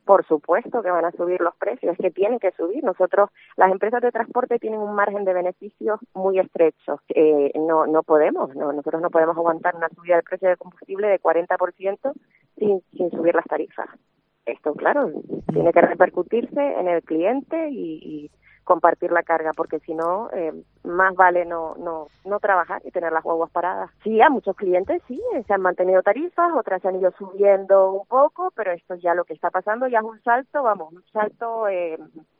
Por supuesto que van a subir los precios, es que tienen que subir. Las empresas de transporte tienen un margen de beneficios muy estrecho. Nosotros no podemos aguantar una subida del precio del combustible de 40% sin subir las tarifas. Esto, claro, tiene que repercutirse en el cliente y compartir la carga, porque si no, más vale no trabajar y tener las guaguas paradas. Sí, a muchos clientes sí, se han mantenido tarifas, otras se han ido subiendo un poco, pero esto ya lo que está pasando ya es un salto